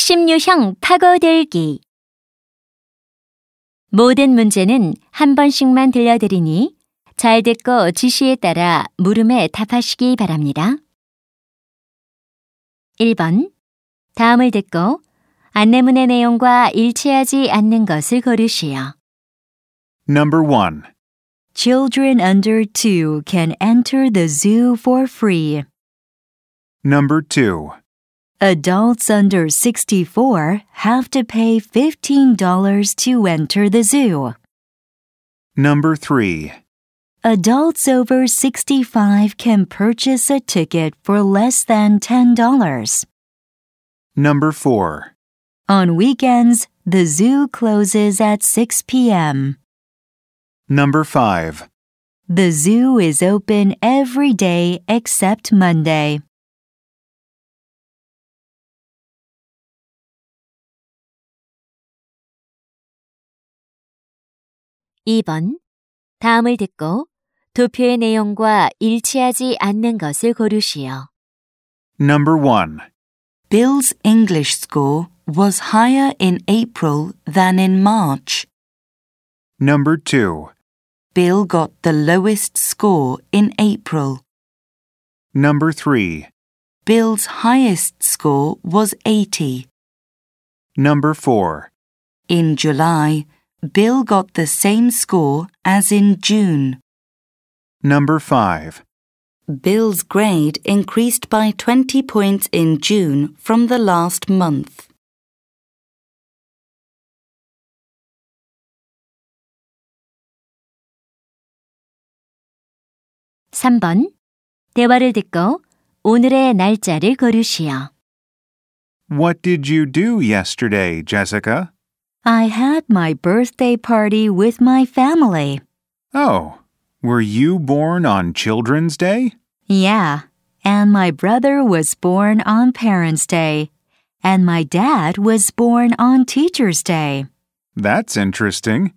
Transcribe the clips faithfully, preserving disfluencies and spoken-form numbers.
핵심 유형 파고들기. 모든 문제는 한 번씩만 들려드리니 잘 듣고 지시에 따라 물음에 답하시기 바랍니다. 일 번. 다음을 듣고 안내문의 내용과 일치하지 않는 것을 고르시오. Number one. Children under two can enter the zoo for free. Number two. Adults under sixty-four have to pay fifteen dollars to enter the zoo. Number three. Adults over sixty-five can purchase a ticket for less than ten dollars. Number four. On weekends, the zoo closes at six p.m. Number five. The zoo is open every day except Monday. 이 번. 다음을 듣고 도표의 내용과 일치하지 않는 것을 고르시오. Number one. Bill's English score was higher in April than in March. Number two. Bill got the lowest score in April. Number three. Bill's highest score was eighty. Number four. In July, Bill got the same score as in June. Number five. Bill's grade increased by twenty points in June from the last month. 삼 번. 대화를 듣고 오늘의 날짜를 고르시오. What did you do yesterday, Jessica? I had my birthday party with my family. Oh, were you born on Children's Day? Yeah, and my brother was born on Parents' Day, and my dad was born on Teacher's Day. That's interesting.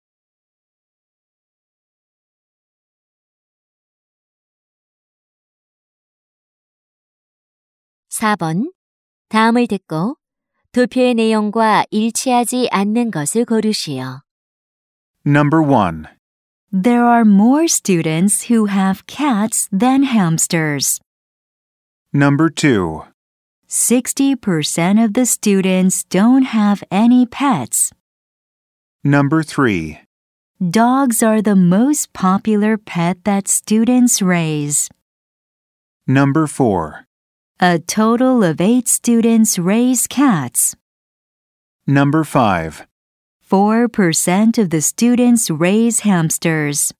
사 번. 다음을 듣고 도표의 내용과 일치하지 않는 것을 고르시오. Number one. There are more students who have cats than hamsters. Number two. sixty percent of the students don't have any pets. Number three. Dogs are the most popular pet that students raise. Number four. A total of eight students raise cats. Number five. four percent of the students raise hamsters.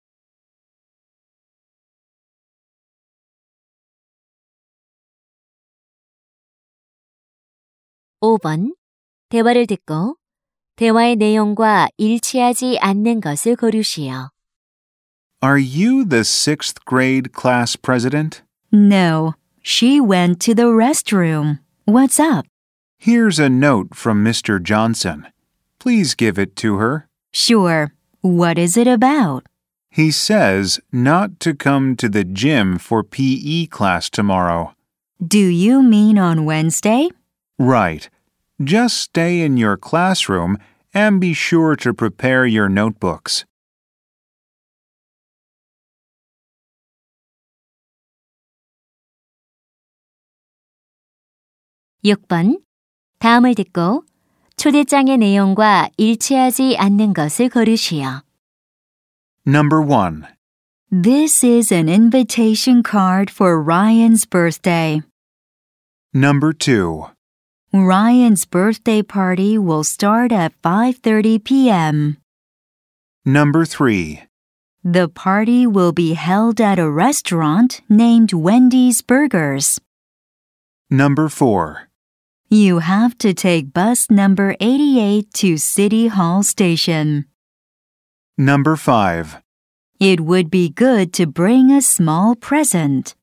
오 번. 대화를 듣고 대화의 내용과 일치하지 않는 것을 고르시오. Are you the sixth grade class president? No, she went to the restroom. What's up? Here's a note from Mister Johnson. Please give it to her. Sure. What is it about? He says not to come to the gym for P E class tomorrow. Do you mean on Wednesday? Right. Just stay in your classroom and be sure to prepare your notebooks. 육 번. 다음을 듣고 초대장의 내용과 일치하지 않는 것을 고르시오. Number one. This is an invitation card for Ryan's birthday. Number two. Ryan's birthday party will start at five thirty p.m. Number three. The party will be held at a restaurant named Wendy's Burgers. Number four. You have to take bus number eighty-eight to City Hall Station. Number five. It would be good to bring a small present.